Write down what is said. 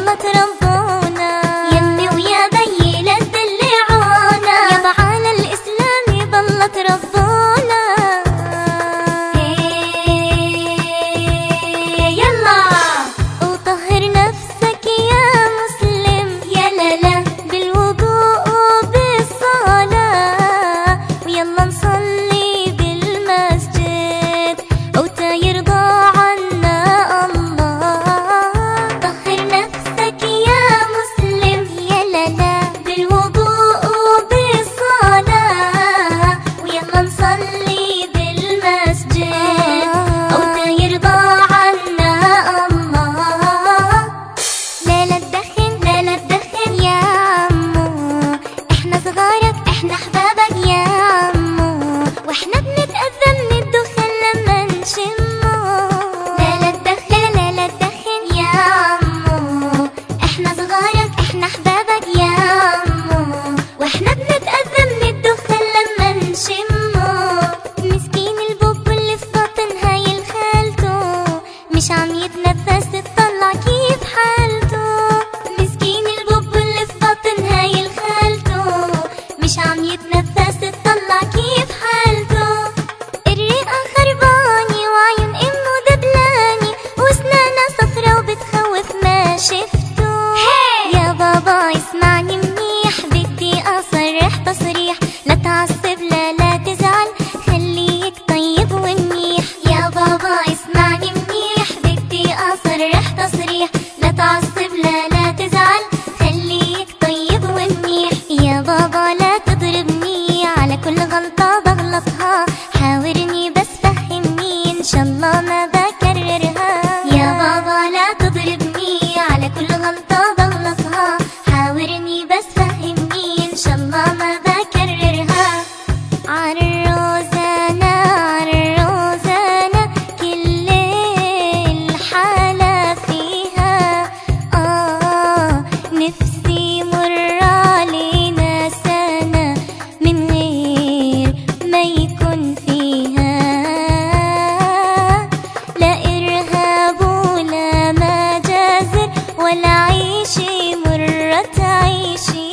بالغت ربنا، يمي ويا بيي لا تدلعونا، يابا على الإسلام بالغت ربنا. يلا وطهر نفسك يا مسلم، يا لا بالوضوء وبالصلاة، ويلا نصلي بالمسجد وتا يرضى عنا الله. طهر نفسك يا مسلم، يا لا بالوضوء وبالصلاة، ويلا نصلي بالمسجد وتا يرضى عنا الله. لا تدخن لا تدخن يا عمو، احنا صغارك احنا احبابك يا عمو، واحنا بنتأذى من الدخان لما نشمه. لا تدخن لا تدخن يا عمو، احنا صغارك احنا احبابك يا عمو، واحنا بنتأذى من الدخان لما نشمه. مسكين البوب اللي في بطن هاي الخالته، مش عم يتنفس تطلع كيف حالته. مسكين البوب اللي في بطن هاي الخالته، مش عم يتنفس تطلع كيف حالته. الرئة خرباني وعيون امه دبلاني، واسنانها صفرا وبتخوف ما شفته. يا بابا اسمعني منيح، بدي اصرح تصريح، لا تعصب لا تزعل، خليك طيب ومنيح. يا بابا اسمعني منيح، بدي اصرح تصريح، لا تعصب لا تزعل، خليك طيب ومنيح. يا بابا لا تضربني على كل غلطة بغلطها، حاورني بس فهمني ان شاء الله ما بكررها. يا بابا لا تضربني على كل غلطة بغلطها، حاورني بس فهمني ان شاء الله ما بكررها. عالروزانة عالروزانة كل الحالة فيها، نفسي مر علينا سنة من غير ما يكون فيها لا إرهاب ولا مجازر، ولا عيشي مرة تعيشي.